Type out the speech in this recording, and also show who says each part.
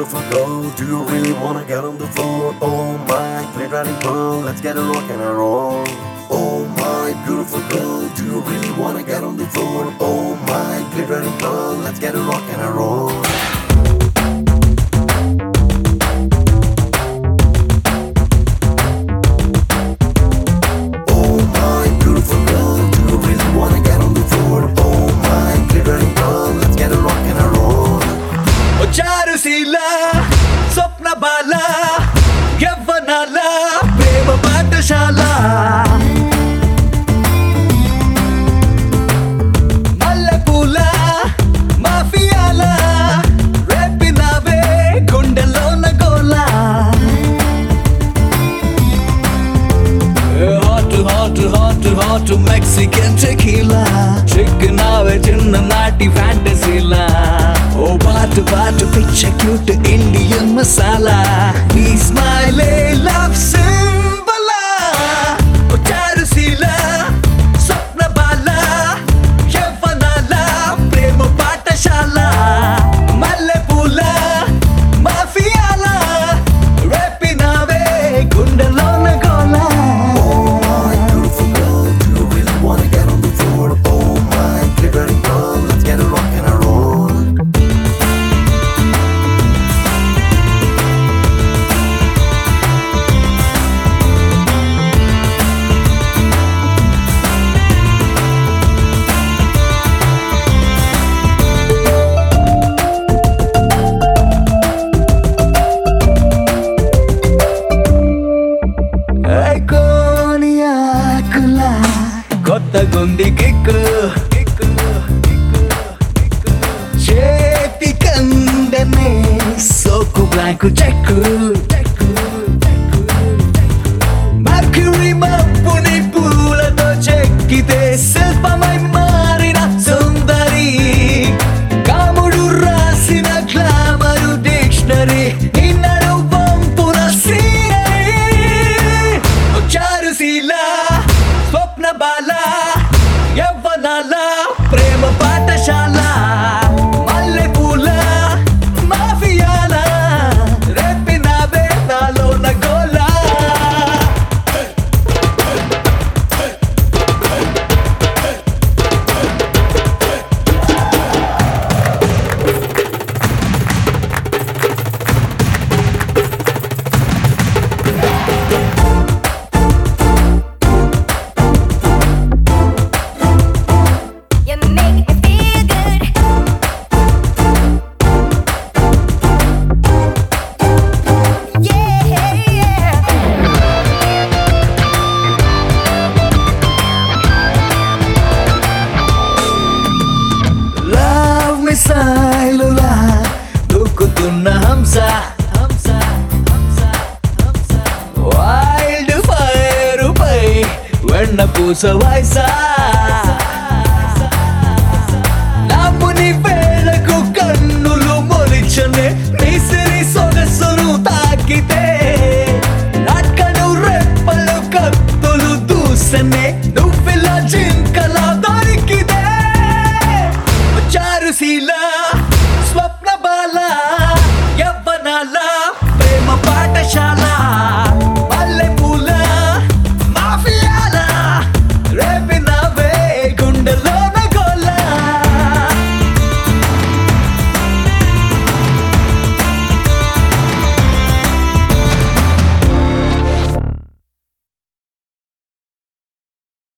Speaker 1: beautiful girl, do you really wanna get on the floor? Oh my glittering pearl, let's get a rock and a roll. Oh my beautiful girl, do you really wanna get on the floor? Oh my glittering pearl, let's get a rock and a roll.
Speaker 2: Charusheela స్వప్న బాల యవ్వనాల ప్రేమ పాఠశాల మల్లెపూల మాఫియాల రేపినావే గుండెలోన గోల hot hot hot hot Mexican tequila చిక్కినావే చిన్ననాటి ఫ్యాంటసీలా ఓ బాటు బాటు పిచ్చ క్యూట్ ఇండియన్ మసాలా నీ స్మైలే లవ్ సింబలా ఓ చారుశీల స్వప్న బాల యవ్వనాల ప్రేమ పాఠశాల మల్లెపూల మాఫియాల రేపినావే గుండెలోన గోల. కొత్త గుండి కిక్కు చేతి కందనే సోకు బ్లాంకు చెక్కు మర్క్యూరీ మప్పుని పూలతో చెక్కితే శిల్పమై మారిన సుందరి కాముడు రాసిన గ్లామరు డిక్షనరీ నిన్నడు వంపున చారుశీల స్వప్న బాల యవ్వనాల ప్రేమ పాఠశాల మల్లెపూల మాఫియాల రేపినావే నాలోన గోల. సైలులా దూకుతున్న హంస వైల్డ్ ఫైర్ పై వెన్న పూస వయసా నాపుని వేళకు కన్నులు మొలిచనే నిసిరి సొగసును తాకితే నాకను రెప్పలు కత్తులు దూసనే నువ్విలా జింకలా దొరికితే చారుశీల